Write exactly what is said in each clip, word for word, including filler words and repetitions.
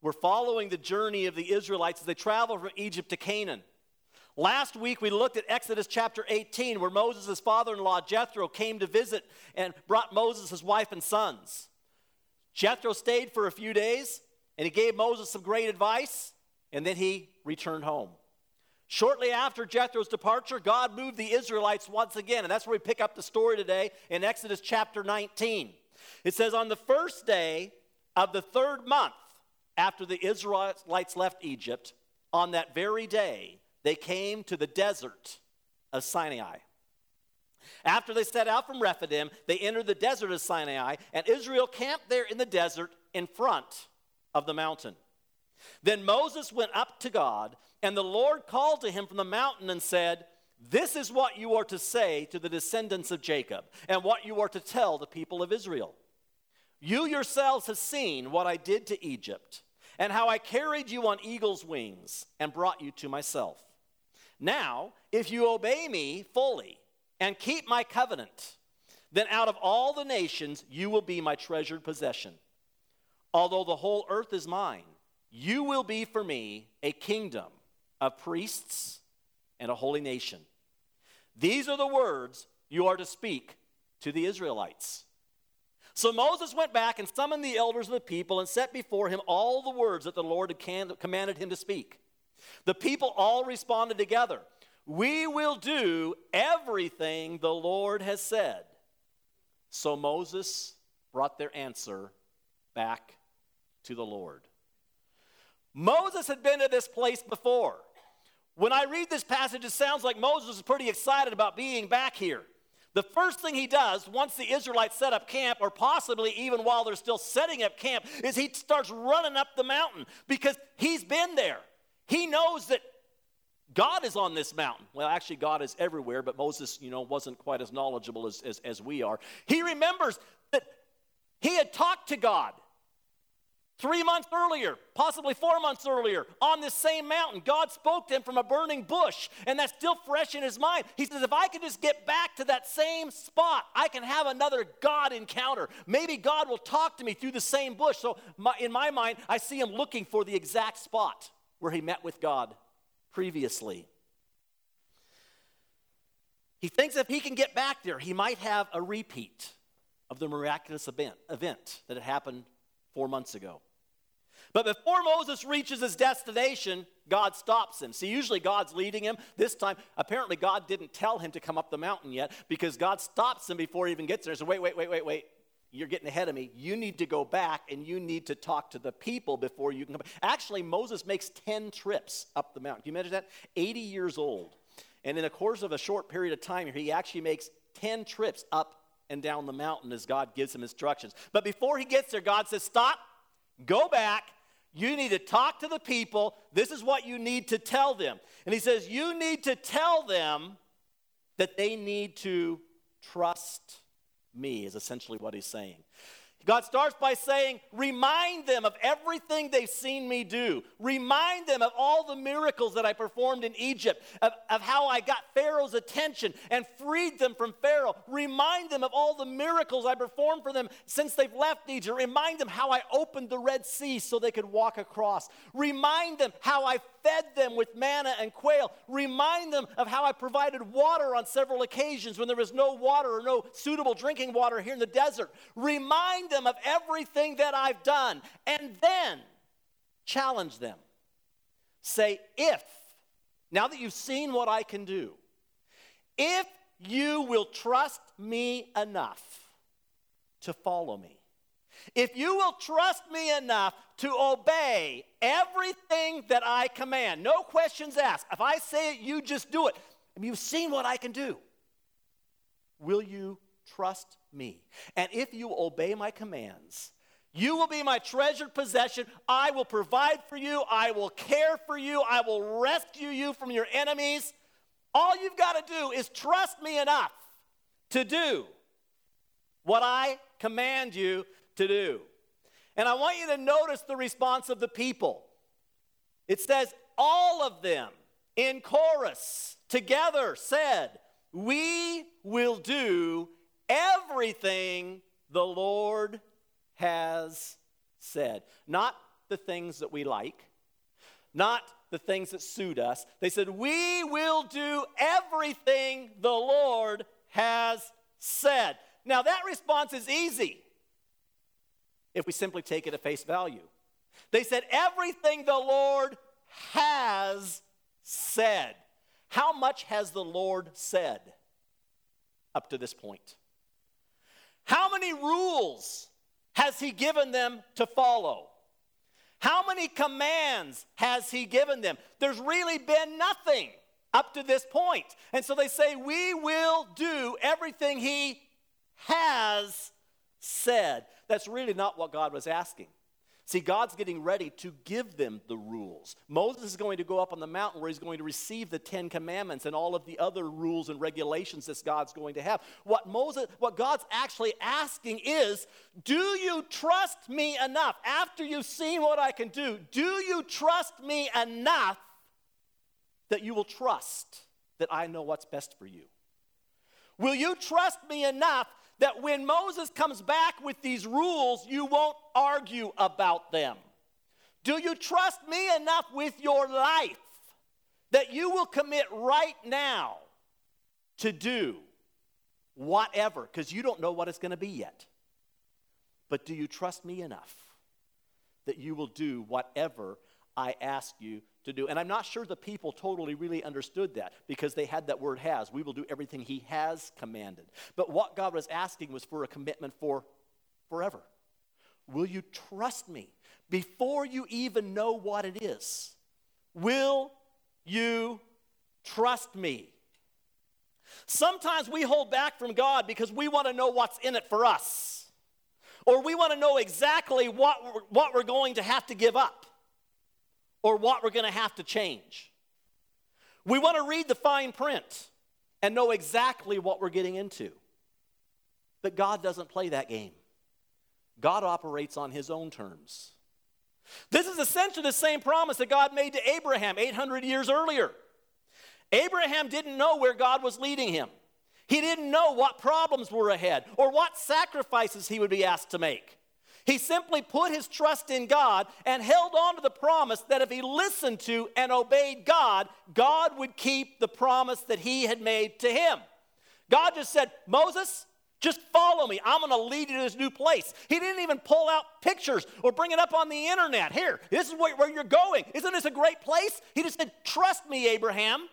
We're following the journey of the Israelites as they travel from Egypt to Canaan. Last week we looked at Exodus chapter eighteen, where Moses' father-in-law Jethro came to visit and brought Moses his wife and sons. Jethro stayed for a few days, and he gave Moses some great advice, and then he returned home. Shortly after Jethro's departure, God moved the Israelites once again, and that's where we pick up the story today in Exodus chapter nineteen. It says, on the first day of the third month after the Israelites left Egypt, on that very day, they came to the desert of Sinai. After they set out from Rephidim, they entered the desert of Sinai, and Israel camped there in the desert in front of the mountain. Then Moses went up to God, and the Lord called to him from the mountain and said, this is what you are to say to the descendants of Jacob, and what you are to tell the people of Israel. You yourselves have seen what I did to Egypt, and how I carried you on eagle's wings and brought you to myself. Now, if you obey me fully and keep my covenant, then out of all the nations you will be my treasured possession. Although the whole earth is mine, you will be for me a kingdom of priests and a holy nation. These are the words you are to speak to the Israelites. So Moses went back and summoned the elders of the people and set before him all the words that the Lord had commanded him to speak. The people all responded together, we will do everything the Lord has said. So Moses brought their answer back to the Lord. Moses had been to this place before. When I read this passage, it sounds like Moses is pretty excited about being back here. The first thing he does once the Israelites set up camp, or possibly even while they're still setting up camp, is he starts running up the mountain because he's been there. He knows that God is on this mountain. Well, actually, God is everywhere, but Moses, you know, wasn't quite as knowledgeable as, as, as we are. He remembers that he had talked to God three months earlier, possibly four months earlier, on this same mountain. God spoke to him from a burning bush, and that's still fresh in his mind. He says, if I can just get back to that same spot, I can have another God encounter. Maybe God will talk to me through the same bush. So my, in my mind, I see him looking for the exact spot where he met with God previously. He thinks if he can get back there, he might have a repeat of the miraculous event, event that had happened four months ago. But before Moses reaches his destination, God stops him. See, usually God's leading him. This time, apparently God didn't tell him to come up the mountain yet, because God stops him before he even gets there. So wait, wait, wait, wait, wait. You're getting ahead of me. You need to go back, and you need to talk to the people before you can come. Actually, Moses makes ten trips up the mountain. Can you imagine that? eighty years old. And in the course of a short period of time, he actually makes ten trips up and down the mountain as God gives him instructions. But before he gets there, God says, stop, go back. You need to talk to the people. This is what you need to tell them. And he says, you need to tell them that they need to trust me, is essentially what he's saying. God starts by saying, remind them of everything they've seen me do. Remind them of all the miracles that I performed in Egypt, of, of how I got Pharaoh's attention and freed them from Pharaoh. Remind them of all the miracles I performed for them since they've left Egypt. Remind them how I opened the Red Sea so they could walk across. Remind them how I fed them with manna and quail. Remind them of how I provided water on several occasions when there was no water or no suitable drinking water here in the desert. Remind them of everything that I've done, and then challenge them. Say, if, now that you've seen what I can do, if you will trust me enough to follow me, if you will trust me enough to obey everything that I command, no questions asked. If I say it, you just do it. And you've seen what I can do. Will you trust me? And if you obey my commands, you will be my treasured possession. I will provide for you. I will care for you. I will rescue you from your enemies. All you've got to do is trust me enough to do what I command you to do. And I want you to notice the response of the people. It says, all of them in chorus together said, we will do everything the Lord has said. Not the things that we like, not the things that suit us. They said, we will do everything the Lord has said. Now that response is easy if we simply take it at face value. They said, everything the Lord has said. How much has the Lord said up to this point? How many rules has he given them to follow? How many commands has he given them? There's really been nothing up to this point. And so they say, we will do everything he has said. That's really not what God was asking. See, God's getting ready to give them the rules. Moses is going to go up on the mountain where he's going to receive the Ten Commandments and all of the other rules and regulations that God's going to have. What Moses, what God's actually asking is, do you trust me enough? After you've seen what I can do, do you trust me enough that you will trust that I know what's best for you? Will you trust me enough that when Moses comes back with these rules, you won't argue about them? Do you trust me enough with your life that you will commit right now to do whatever? Because you don't know what it's going to be yet. But do you trust me enough that you will do whatever I ask you to do? And I'm not sure the people totally really understood that, because they had that word has. We will do everything he has commanded. But what God was asking was for a commitment for forever. Will you trust me before you even know what it is? Will you trust me? Sometimes we hold back from God because we want to know what's in it for us. Or we want to know exactly what we're, what we're going to have to give up, or what we're going to have to change. We want to read the fine print and know exactly what we're getting into. But God doesn't play that game. God operates on his own terms. This is essentially the same promise that God made to Abraham eight hundred years earlier. Abraham didn't know where God was leading him. He didn't know what problems were ahead or what sacrifices he would be asked to make. He simply put his trust in God and held on to the promise that if he listened to and obeyed God, God would keep the promise that he had made to him. God just said, Moses, just follow me. I'm going to lead you to this new place. He didn't even pull out pictures or bring it up on the internet. Here, this is where, where you're going. Isn't this a great place? He just said, trust me, Abraham.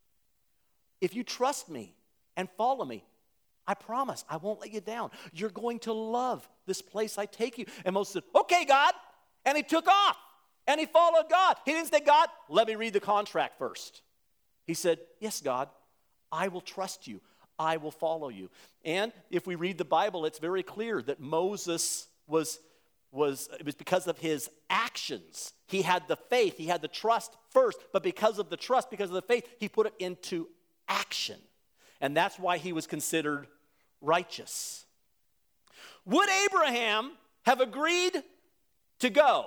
If you trust me and follow me, I promise I won't let you down. You're going to love this place I take you. And Moses said, okay, God. And he took off. And he followed God. He didn't say, God, let me read the contract first. He said, yes, God, I will trust you. I will follow you. And if we read the Bible, it's very clear that Moses was, was, it was because of his actions. He had the faith. He had the trust first. But because of the trust, because of the faith, he put it into action. And that's why he was considered righteous. Would Abraham have agreed to go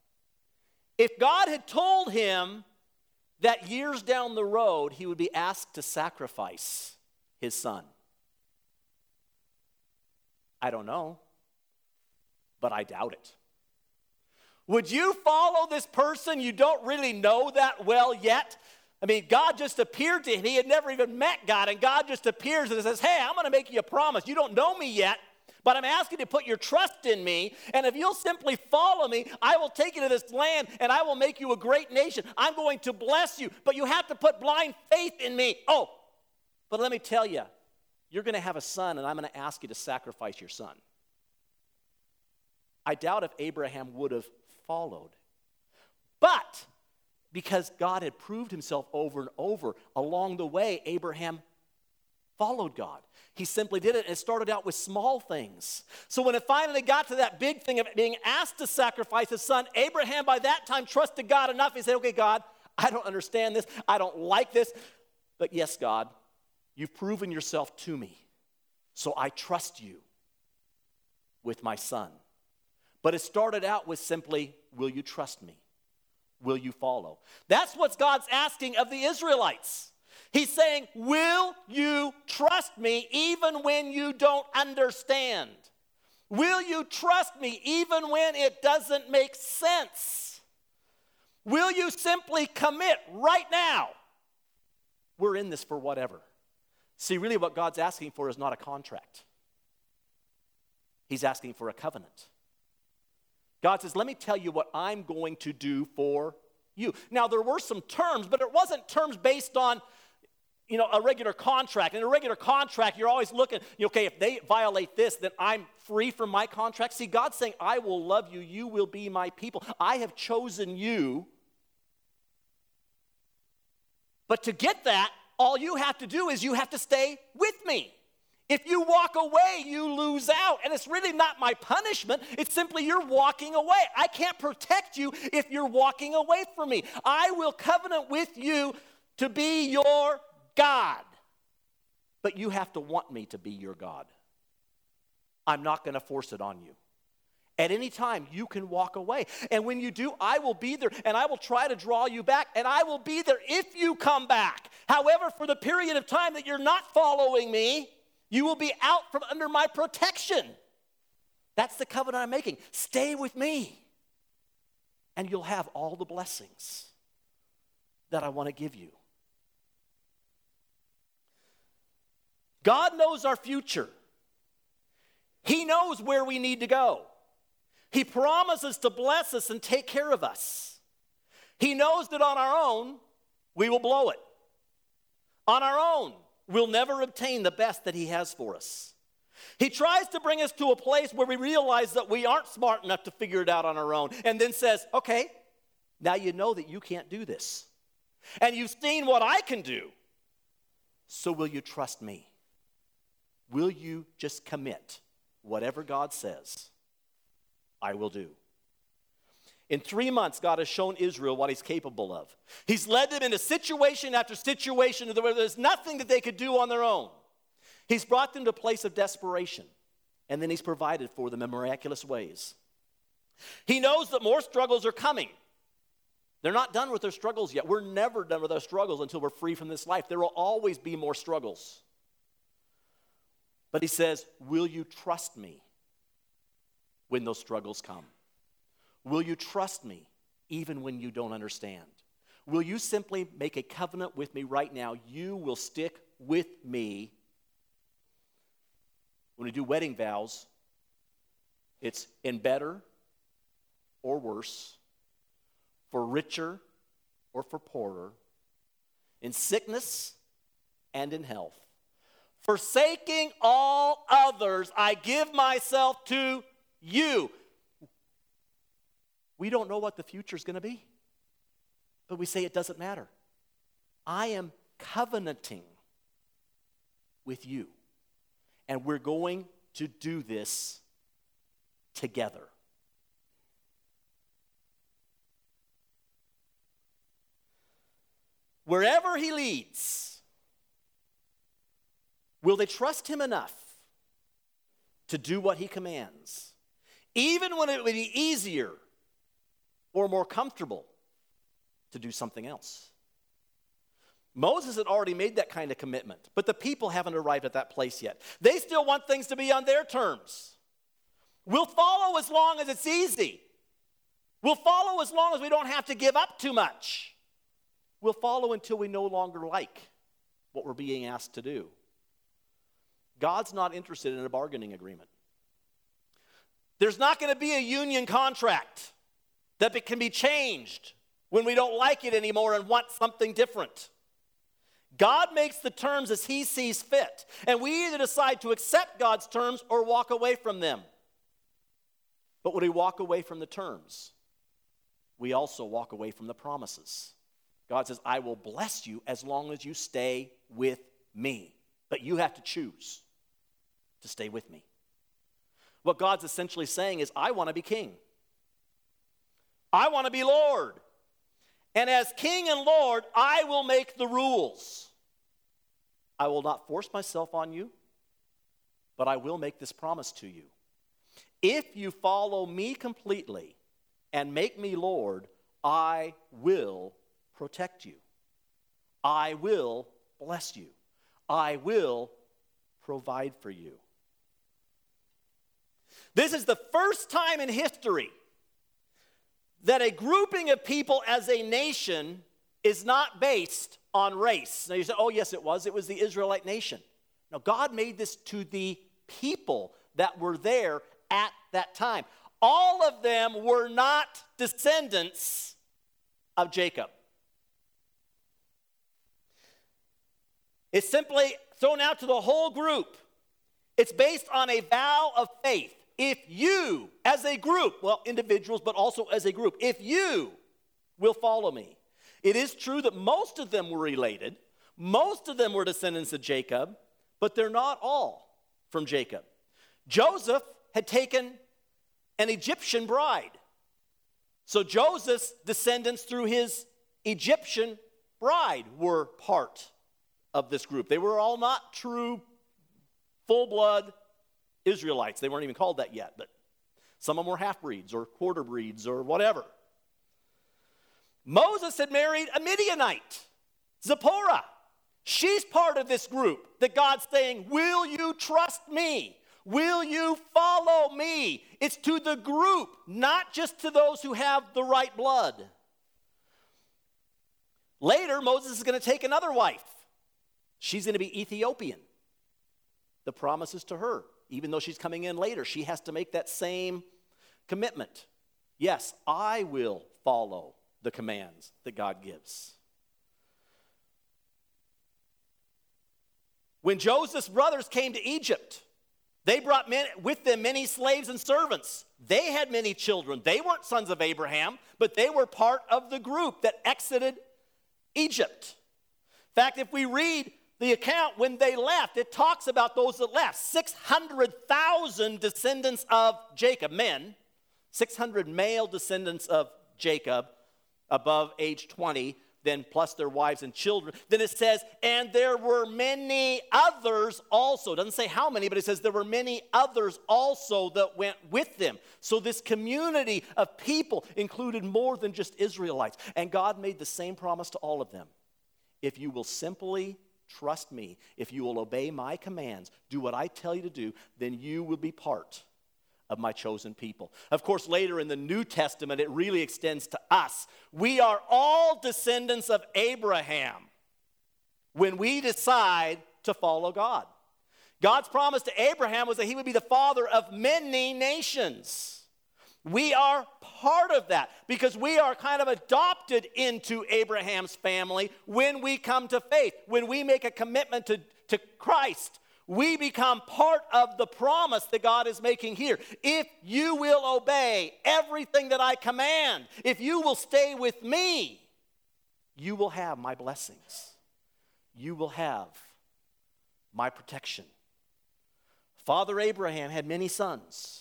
if God had told him that years down the road he would be asked to sacrifice his son? I don't know, but I doubt it. Would you follow this person you don't really know that well yet? I mean, God just appeared to him. He had never even met God, and God just appears and says, hey, I'm going to make you a promise. You don't know me yet, but I'm asking you to put your trust in me, and if you'll simply follow me, I will take you to this land, and I will make you a great nation. I'm going to bless you, but you have to put blind faith in me. Oh, but let me tell you, you're going to have a son, and I'm going to ask you to sacrifice your son. I doubt if Abraham would have followed. But because God had proved himself over and over along the way, Abraham followed God. He simply did it, and it started out with small things. So when it finally got to that big thing of being asked to sacrifice his son, Abraham by that time trusted God enough. He said, okay, God, I don't understand this. I don't like this. But yes, God, you've proven yourself to me. So I trust you with my son. But it started out with simply, will you trust me? Will you follow? That's what God's asking of the Israelites. He's saying, will you trust me even when you don't understand? Will you trust me even when it doesn't make sense? Will you simply commit right now? We're in this for whatever. See, really what God's asking for is not a contract. He's asking for a covenant. God says, let me tell you what I'm going to do for you. Now, there were some terms, but it wasn't terms based on, you know, a regular contract. In a regular contract, you're always looking, okay, if they violate this, then I'm free from my contract. See, God's saying, I will love you. You will be my people. I have chosen you. But to get that, all you have to do is you have to stay with me. If you walk away, you lose out. And it's really not my punishment. It's simply you're walking away. I can't protect you if you're walking away from me. I will covenant with you to be your God. But you have to want me to be your God. I'm not going to force it on you. At any time, you can walk away. And when you do, I will be there, and I will try to draw you back, and I will be there if you come back. However, for the period of time that you're not following me, you will be out from under my protection. That's the covenant I'm making. Stay with me, and you'll have all the blessings that I want to give you. God knows our future. He knows where we need to go. He promises to bless us and take care of us. He knows that on our own, we will blow it. On our own, we'll never obtain the best that he has for us. He tries to bring us to a place where we realize that we aren't smart enough to figure it out on our own, and then says, okay, now you know that you can't do this. And you've seen what I can do. So will you trust me? Will you just commit whatever God says? I will do. In three months, God has shown Israel what he's capable of. He's led them into situation after situation where there's nothing that they could do on their own. He's brought them to a place of desperation, and then he's provided for them in miraculous ways. He knows that more struggles are coming. They're not done with their struggles yet. We're never done with our struggles until we're free from this life. There will always be more struggles. But he says, will you trust me when those struggles come? Will you trust me even when you don't understand? Will you simply make a covenant with me right now? You will stick with me. When we do wedding vows, it's in better or worse, for richer or for poorer, in sickness and in health. Forsaking all others, I give myself to you. We don't know what the future is going to be, but we say it doesn't matter. I am covenanting with you, and we're going to do this together. Wherever he leads, will they trust him enough to do what he commands, even when it would be easier or more comfortable to do something else? Moses had already made that kind of commitment, but the people haven't arrived at that place yet. They still want things to be on their terms. We'll follow as long as it's easy. We'll follow as long as we don't have to give up too much. We'll follow until we no longer like what we're being asked to do. God's not interested in a bargaining agreement. There's not going to be a union contract that it can be changed when we don't like it anymore and want something different. God makes the terms as he sees fit, and we either decide to accept God's terms or walk away from them. But when we walk away from the terms, we also walk away from the promises. God says, I will bless you as long as you stay with me. But you have to choose to stay with me. What God's essentially saying is, I want to be king. I want to be Lord. And as king and Lord, I will make the rules. I will not force myself on you, but I will make this promise to you. If you follow me completely and make me Lord, I will protect you. I will bless you. I will provide for you. This is the first time in history that a grouping of people as a nation is not based on race. Now you say, oh yes it was, it was the Israelite nation. Now God made this to the people that were there at that time. All of them were not descendants of Jacob. It's simply thrown out to the whole group. It's based on a vow of faith. If you, as a group, well, individuals, but also as a group, if you will follow me. It is true that most of them were related. Most of them were descendants of Jacob, but they're not all from Jacob. Joseph had taken an Egyptian bride. So Joseph's descendants through his Egyptian bride were part of this group. They were all not true, full-blood Israelites. They weren't even called that yet, but some of them were half-breeds or quarter-breeds or whatever. Moses had married a Midianite, Zipporah. She's part of this group that God's saying, will you trust me? Will you follow me? It's to the group, not just to those who have the right blood. Later, Moses is going to take another wife. She's going to be Ethiopian. The promise is to her. Even though she's coming in later, she has to make that same commitment. Yes, I will follow the commands that God gives. When Joseph's brothers came to Egypt, they brought men, with them many slaves and servants. They had many children. They weren't sons of Abraham, but they were part of the group that exited Egypt. In fact, if we read the account when they left, it talks about those that left. six hundred thousand descendants of Jacob, men, six hundred male descendants of Jacob above age twenty, then plus their wives and children. Then it says, and there were many others also. It doesn't say how many, but it says there were many others also that went with them. So this community of people included more than just Israelites. And God made the same promise to all of them. If you will simply trust me, if you will obey my commands, do what I tell you to do, then you will be part of my chosen people. Of course, later in the New Testament, it really extends to us. We are all descendants of Abraham when we decide to follow God. God's promise to Abraham was that he would be the father of many nations. We are part of that because we are kind of adopted into Abraham's family when we come to faith. When we make a commitment to, to Christ, we become part of the promise that God is making here. If you will obey everything that I command, if you will stay with me, you will have my blessings. You will have my protection. Father Abraham had many sons.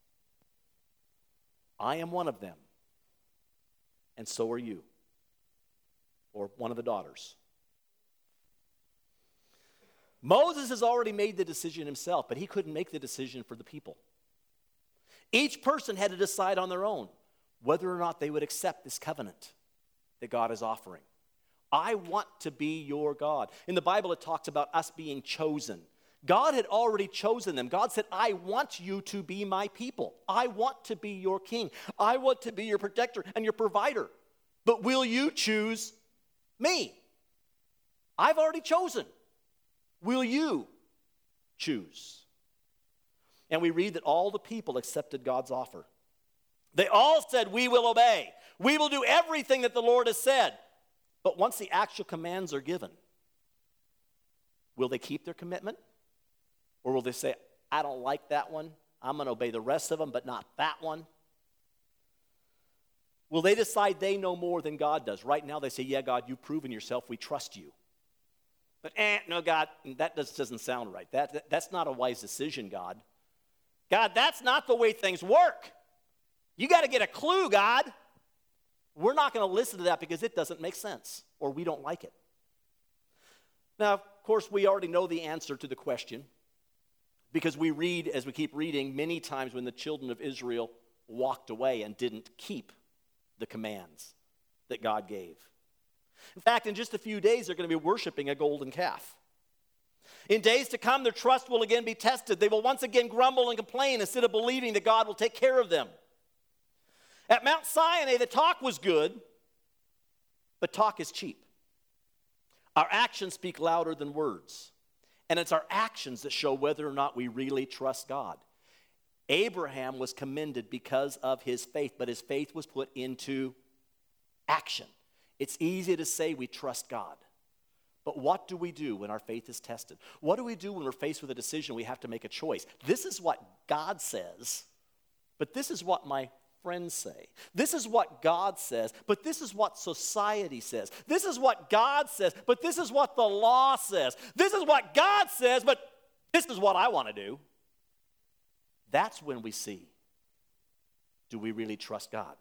I am one of them, and so are you, or one of the daughters. Moses has already made the decision himself, but he couldn't make the decision for the people. Each person had to decide on their own whether or not they would accept this covenant that God is offering. I want to be your God. In the Bible, it talks about us being chosen. God had already chosen them. God said, I want you to be my people. I want to be your king. I want to be your protector and your provider. But will you choose me? I've already chosen. Will you choose? And we read that all the people accepted God's offer. They all said, we will obey. We will do everything that the Lord has said. But once the actual commands are given, will they keep their commitment? Or will they say, I don't like that one. I'm going to obey the rest of them, but not that one? Will they decide they know more than God does? Right now they say, yeah, God, you've proven yourself. We trust you. But, eh, no, God, that just doesn't sound right. That, that, that's not a wise decision, God. God, that's not the way things work. You got to get a clue, God. We're not going to listen to that because it doesn't make sense or we don't like it. Now, of course, we already know the answer to the question because we read, as we keep reading, many times when the children of Israel walked away and didn't keep the commands that God gave. In fact, in just a few days, they're going to be worshiping a golden calf. In days to come, their trust will again be tested. They will once again grumble and complain instead of believing that God will take care of them. At Mount Sinai, the talk was good, but talk is cheap. Our actions speak louder than words. And it's our actions that show whether or not we really trust God. Abraham was commended because of his faith, but his faith was put into action. It's easy to say we trust God. But what do we do when our faith is tested? What do we do when we're faced with a decision we have to make a choice? This is what God says, but this is what my friends say. This is what God says, but this is what society says. This is what God says, but this is what the law says. This is what God says, but this is what I want to do. That's when we see, do we really trust God?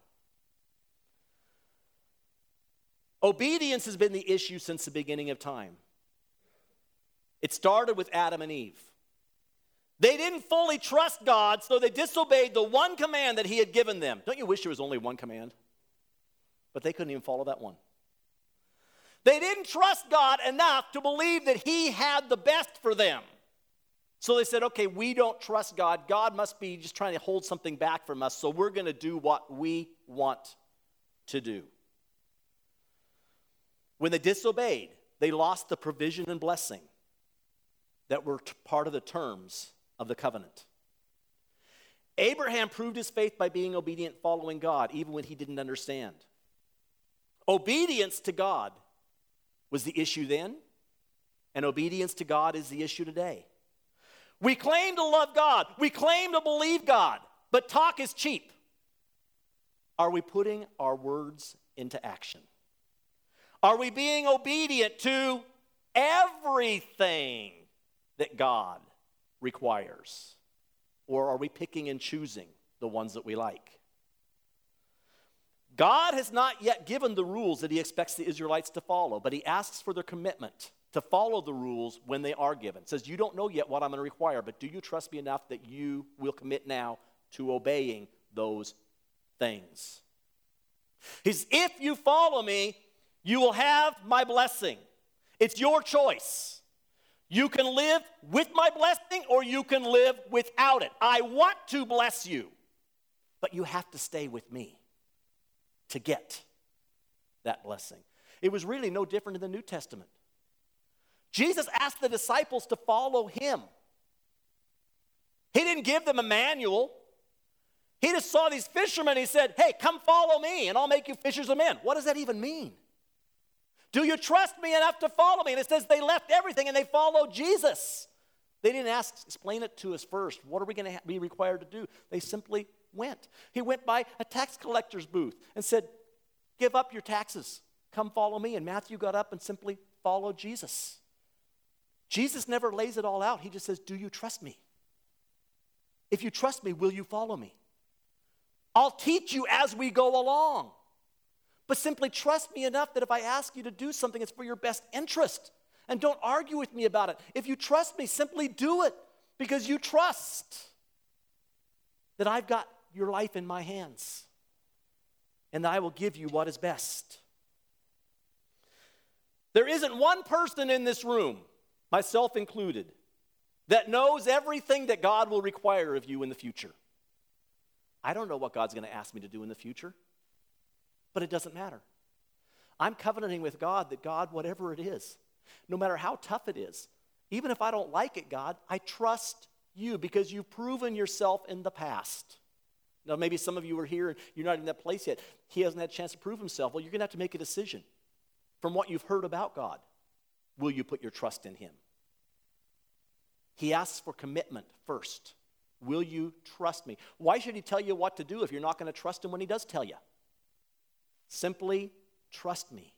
Obedience has been the issue since the beginning of time. It started with Adam and Eve. They didn't fully trust God, so they disobeyed the one command that he had given them. Don't you wish there was only one command? But they couldn't even follow that one. They didn't trust God enough to believe that he had the best for them. So they said, okay, we don't trust God. God must be just trying to hold something back from us, so we're going to do what we want to do. When they disobeyed, they lost the provision and blessing that were t- part of the terms of the covenant. Abraham proved his faith by being obedient, following God, even when he didn't understand. Obedience to God was the issue then, and obedience to God is the issue today. We claim to love God. We claim to believe God, but talk is cheap. Are we putting our words into action? Are we being obedient to everything that God requires? Or are we picking and choosing the ones that we like? God has not yet given the rules that he expects the Israelites to follow, but he asks for their commitment to follow the rules when they are given. It says, you don't know yet what I'm going to require, but do you trust me enough that you will commit now to obeying those things? He says, if you follow me, you will have my blessing. It's your choice. You can live with my blessing or you can live without it. I want to bless you, but you have to stay with me to get that blessing. It was really no different in the New Testament. Jesus asked the disciples to follow him. He didn't give them a manual. He just saw these fishermen. He said, hey, come follow me and I'll make you fishers of men. What does that even mean? Do you trust me enough to follow me? And it says they left everything and they followed Jesus. They didn't ask, explain it to us first. What are we going to be required to do? They simply went. He went by a tax collector's booth and said, give up your taxes. Come follow me. And Matthew got up and simply followed Jesus. Jesus never lays it all out. He just says, do you trust me? If you trust me, will you follow me? I'll teach you as we go along. But simply trust me enough that if I ask you to do something, it's for your best interest. And don't argue with me about it. If you trust me, simply do it because you trust that I've got your life in my hands and that I will give you what is best. There isn't one person in this room, myself included, that knows everything that God will require of you in the future. I don't know what God's going to ask me to do in the future. But it doesn't matter. I'm covenanting with God that God, whatever it is, no matter how tough it is, even if I don't like it, God, I trust you because you've proven yourself in the past. Now, maybe some of you are here and you're not in that place yet. He hasn't had a chance to prove himself. Well, you're going to have to make a decision from what you've heard about God. Will you put your trust in him? He asks for commitment first. Will you trust me? Why should he tell you what to do if you're not going to trust him when he does tell you? Simply trust me.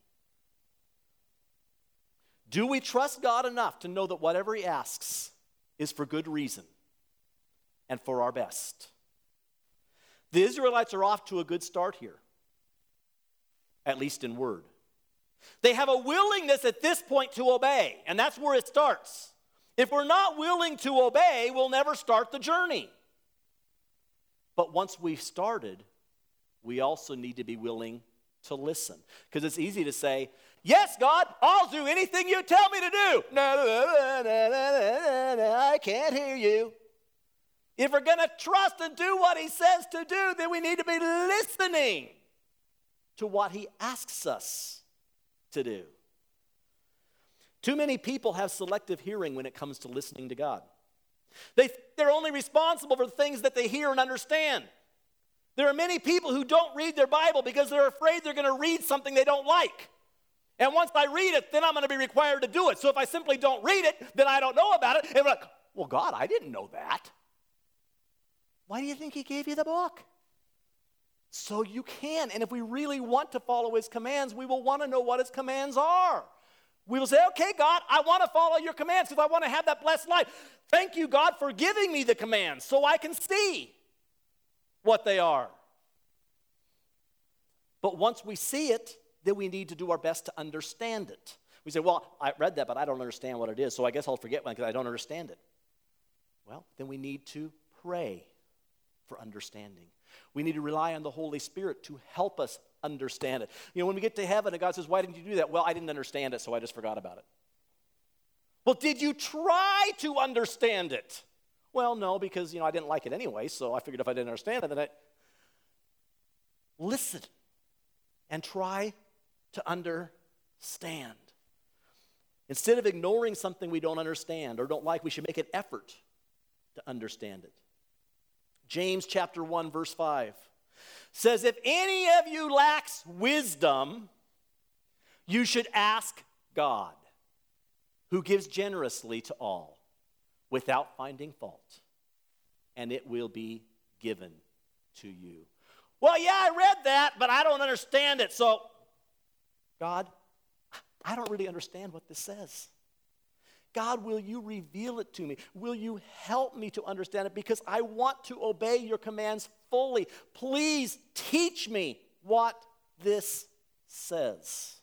Do we trust God enough to know that whatever he asks is for good reason and for our best? The Israelites are off to a good start here, at least in word. They have a willingness at this point to obey, and that's where it starts. If we're not willing to obey, we'll never start the journey. But once we've started, we also need to be willing to listen. Because it's easy to say, yes, God, I'll do anything you tell me to do. No, no, no, no, no, no, no, I can't hear you. If we're going to trust and do what he says to do, then we need to be listening to what he asks us to do. Too many people have selective hearing when it comes to listening to God. They, they're only responsible for the things that they hear and understand. There are many people who don't read their Bible because they're afraid they're going to read something they don't like. And once I read it, then I'm going to be required to do it. So if I simply don't read it, then I don't know about it. And we're like, well, God, I didn't know that. Why do you think he gave you the book? So you can. And if we really want to follow his commands, we will want to know what his commands are. We will say, okay, God, I want to follow your commands because I want to have that blessed life. Thank you, God, for giving me the commands so I can see what they are. But once we see it, then we need to do our best to understand it. We say, well, I read that, but I don't understand what it is, so I guess I'll forget one because I don't understand it. Well, then we need to pray for understanding. We need to rely on the Holy Spirit to help us understand it. You know, when we get to heaven and God says, why didn't you do that? Well, I didn't understand it, so I just forgot about it. Well, did you try to understand it? Well, no, because, you know, I didn't like it anyway, so I figured if I didn't understand it, then I... Listen and try to understand. Instead of ignoring something we don't understand or don't like, we should make an effort to understand it. James chapter one, verse five says, if any of you lacks wisdom, you should ask God, who gives generously to all, without finding fault, and it will be given to you. Well, yeah, I read that, but I don't understand it. So, God, I don't really understand what this says. God, will you reveal it to me? Will you help me to understand it? Because I want to obey your commands fully. Please teach me what this says.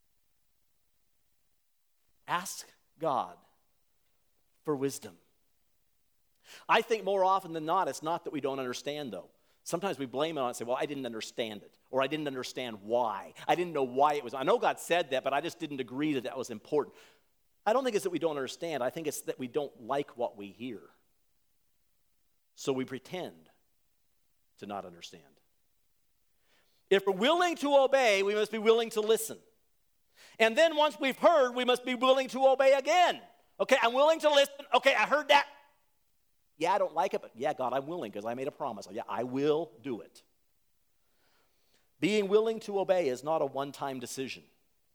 Ask God for wisdom. I think more often than not, it's not that we don't understand, though. Sometimes we blame it on it and say, well, I didn't understand it, or I didn't understand why. I didn't know why it was. I know God said that, but I just didn't agree that that was important. I don't think it's that we don't understand. I think it's that we don't like what we hear. So we pretend to not understand. If we're willing to obey, we must be willing to listen. And then once we've heard, we must be willing to obey again. Okay, I'm willing to listen. Okay, I heard that. Yeah, I don't like it, but yeah, God, I'm willing because I made a promise. Yeah, I will do it. Being willing to obey is not a one-time decision.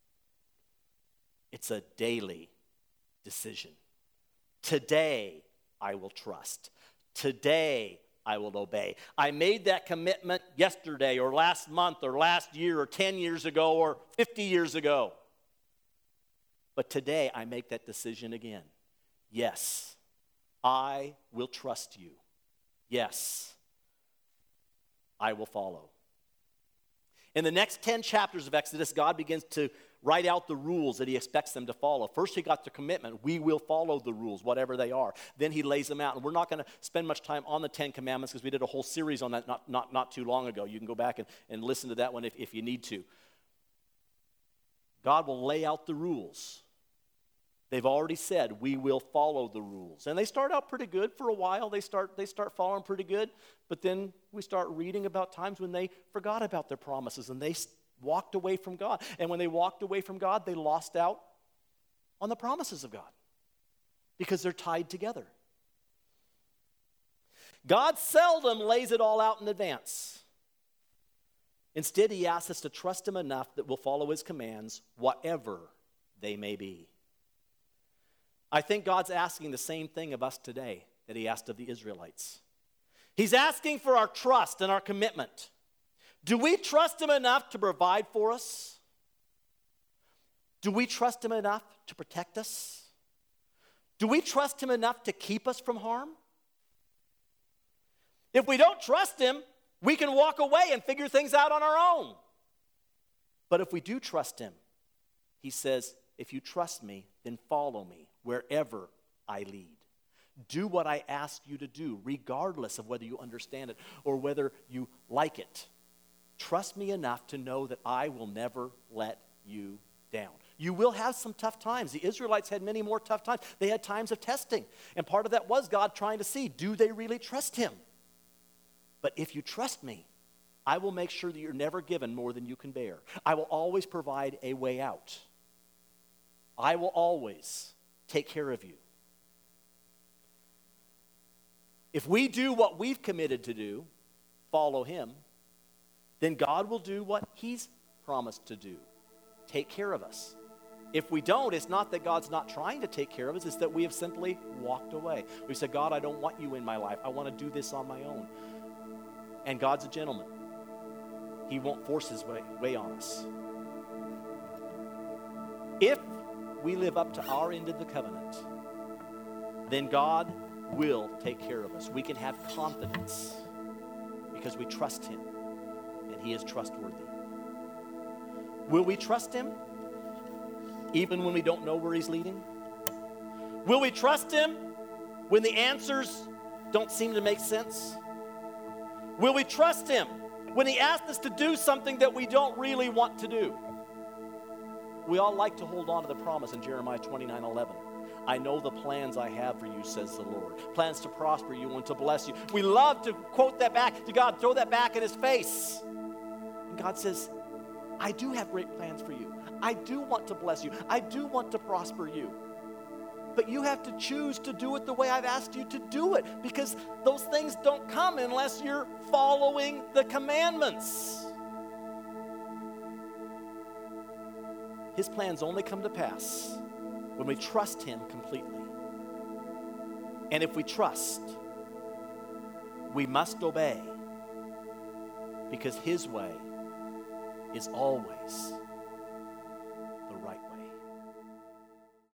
It's a daily decision. Today, I will trust. Today, I will obey. I made that commitment yesterday or last month or last year or ten years ago or fifty years ago. But today, I make that decision again. Yes, I will trust you. Yes, I will follow. In the next ten chapters of Exodus, God begins to write out the rules that he expects them to follow. First, he got the commitment. We will follow the rules, whatever they are. Then he lays them out. And we're not going to spend much time on the Ten Commandments because we did a whole series on that not, not, not too long ago. You can go back and, and listen to that one if, if you need to. God will lay out the rules. They've already said, we will follow the rules. And they start out pretty good for a while. They start, they start following pretty good. But then we start reading about times when they forgot about their promises and they walked away from God. And when they walked away from God, they lost out on the promises of God because they're tied together. God seldom lays it all out in advance. Instead, he asks us to trust him enough that we'll follow his commands, whatever they may be. I think God's asking the same thing of us today that he asked of the Israelites. He's asking for our trust and our commitment. Do we trust him enough to provide for us? Do we trust him enough to protect us? Do we trust him enough to keep us from harm? If we don't trust him, we can walk away and figure things out on our own. But if we do trust him, he says, if you trust me, then follow me wherever I lead. Do what I ask you to do, regardless of whether you understand it or whether you like it. Trust me enough to know that I will never let you down. You will have some tough times. The Israelites had many more tough times. They had times of testing. And part of that was God trying to see, do they really trust him? But if you trust me, I will make sure that you're never given more than you can bear. I will always provide a way out. I will always take care of you. If we do what we've committed to do, follow him, then God will do what he's promised to do, take care of us. If we don't, it's not that God's not trying to take care of us, it's that we have simply walked away. We said, God, I don't want you in my life. I want to do this on my own. And God's a gentleman. He won't force his way, way on us. If we live up to our end of the covenant, then God will take care of us. We can have confidence because we trust him, and he is trustworthy. Will we trust him even when we don't know where he's leading? Will we trust him when the answers don't seem to make sense? Will we trust him when he asks us to do something that we don't really want to do? We all like to hold on to the promise in Jeremiah twenty-nine eleven. I know the plans I have for you, says the Lord. Plans to prosper you and to bless you. We love to quote that back to God, throw that back in his face. And God says, I do have great plans for you. I do want to bless you. I do want to prosper you. But you have to choose to do it the way I've asked you to do it, because those things don't come unless you're following the commandments. His plans only come to pass when we trust him completely. And if we trust, we must obey, because his way is always